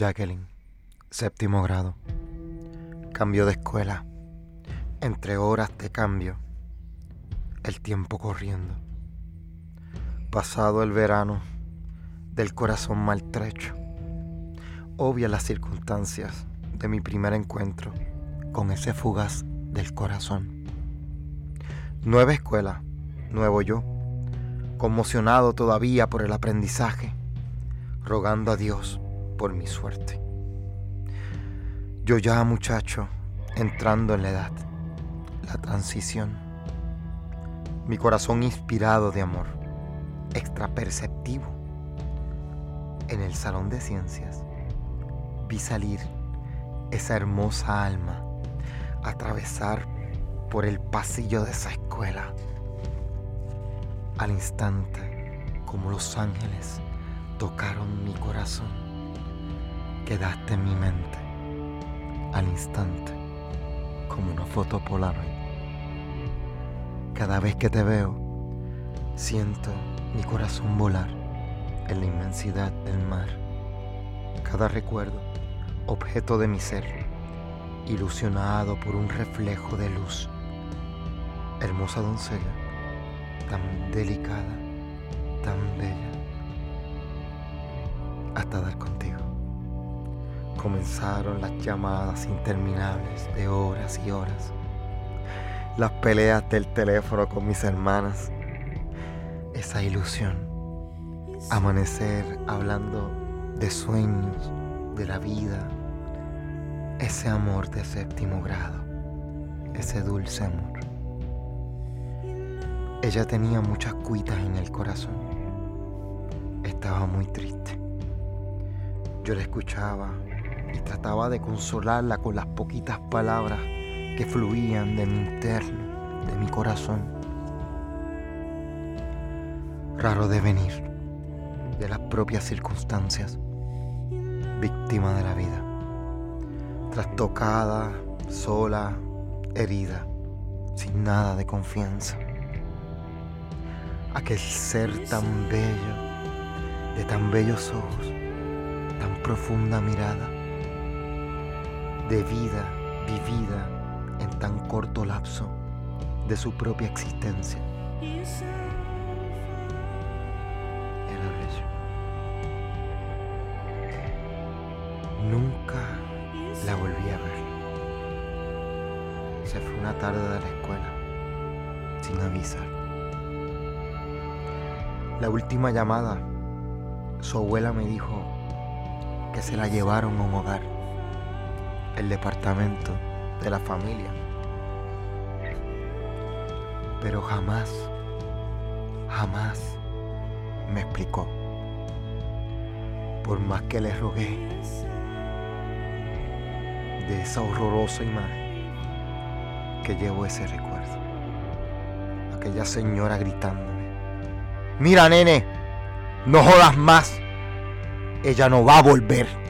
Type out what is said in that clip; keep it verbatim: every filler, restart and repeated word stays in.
Jacqueline, séptimo grado. Cambio de escuela. Entre horas de cambio. El tiempo corriendo. Pasado el verano, del corazón maltrecho. Obvias las circunstancias de mi primer encuentro con ese fugaz del corazón. Nueva escuela, nuevo yo, conmocionado todavía por el aprendizaje, rogando a Dios por mi suerte. Yo ya muchacho, entrando en la edad, la transición. Mi corazón inspirado de amor, extraperceptivo. En el salón de ciencias vi salir esa hermosa alma, atravesar por el pasillo de esa escuela. Al instante, como los ángeles tocaron mi corazón, quedaste en mi mente. Al instante, como una foto Polaroid. Cada vez que te veo, siento mi corazón volar en la inmensidad del mar. Cada recuerdo, objeto de mi ser, ilusionado por un reflejo de luz. Hermosa doncella, tan delicada, tan bella, hasta dar contigo. Comenzaron las llamadas interminables de horas y horas, las peleas del teléfono con mis hermanas, esa ilusión, amanecer hablando de sueños, de la vida, ese amor de séptimo grado, ese dulce amor. Ella tenía muchas cuitas en el corazón, estaba muy triste. Yo la escuchaba y trataba de consolarla con las poquitas palabras que fluían de mi interno, de mi corazón. Raro devenir de las propias circunstancias, víctima de la vida, trastocada, sola, herida, sin nada de confianza. Aquel ser tan bello, de tan bellos ojos, tan profunda mirada, de vida vivida en tan corto lapso de su propia existencia. Era bello. Nunca la volví a ver. Se fue una tarde de la escuela, sin avisar. La última llamada, su abuela me dijo que se la llevaron a un hogar, el departamento de la familia. Pero jamás, jamás me explicó. Por más que le rogué de esa horrorosa imagen que llevo ese recuerdo. Aquella señora gritándome: mira, nene, no jodas más, ella no va a volver.